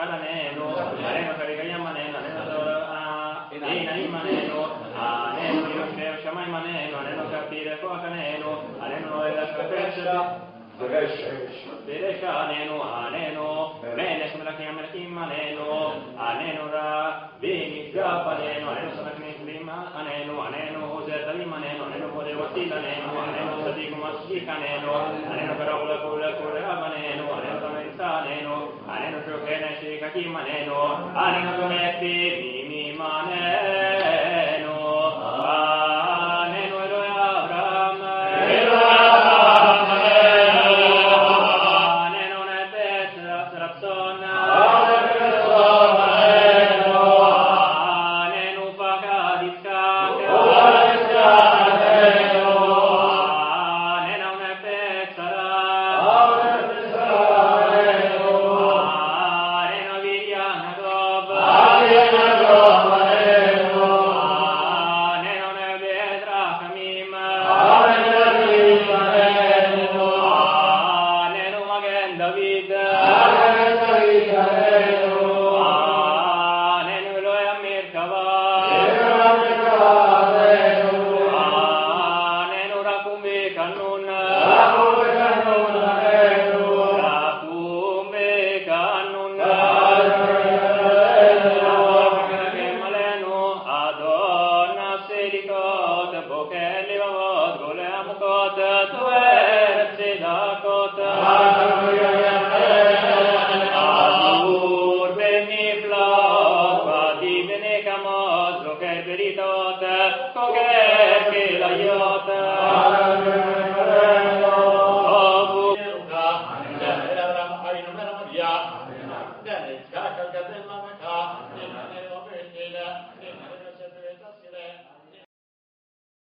Karaneno, Areno Karikayamaneno, Inaimaneno, Aneno Yosheo Shamaimaneno, Aneno Capire Kokaneno, Aneno Elascapesha. Bereshaneno, Aneno, Mene Sumrakiyamel Imaneno, Aneno Ra, Vini Japaneno, Aneno Sumrakiyamel Aneno, Aneno Zetavimaneno, Aneno Podevatilaneno, Aneno Sadikumashikaneno, Aneno Karaula Kurabaneno, Aneno Tamensaneno, Aneno Shokene Shikakimaneno, Aneno Dometi Mimimaneno, Aneno Eloe Abraham,